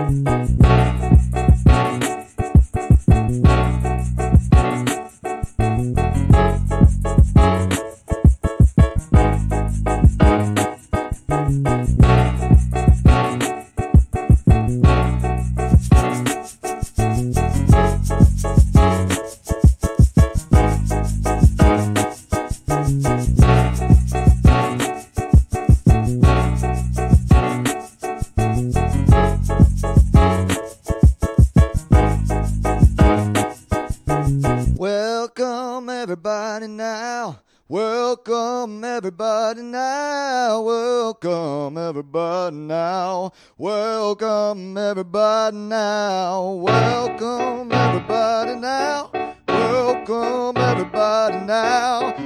Welcome everybody now. Welcome everybody now. Welcome everybody now. Welcome everybody now. Welcome everybody now. Welcome everybody now.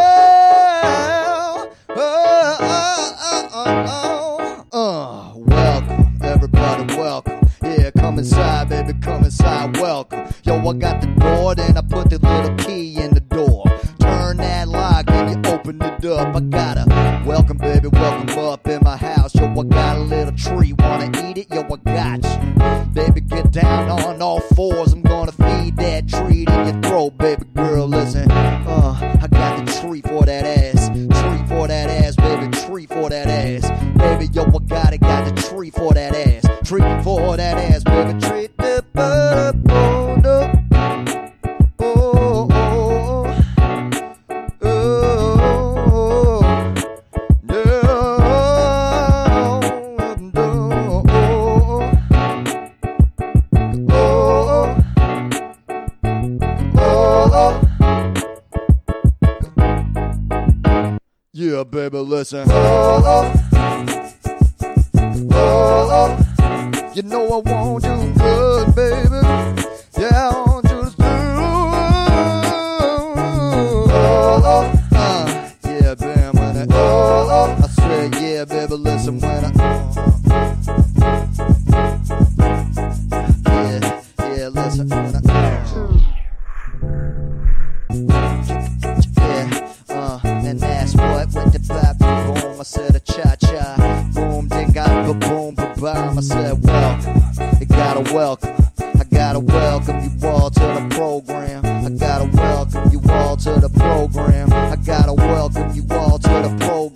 Welcome everybody, welcome. Yeah, come inside, baby, come inside, welcome. Yo, I got the door, then I put the little key in the door. Turn that lock and you open it up. I gotta welcome, baby, welcome up in my house. Yo, I got a little tree, wanna eat it? Yo, I got you. Baby, get down on all fours. I'm gonna feed that tree to your throat, baby girl, listen. I got the tree for that ass. Tree for that ass, baby, tree for that ass. Baby, yo, I got the tree for that ass. Tree for that ass, baby, tree the yeah, baby, listen. You know I want you good, baby. Yeah, I want you to yeah, baby, when I said, yeah, baby, listen, when yeah, listen, when and that's what with the bop, boom, I said a cha-cha, boom, then got the boom, ba-bam, I said welcome, you gotta welcome, I gotta welcome you all to the program, I gotta welcome you all to the program, I gotta welcome you all to the program.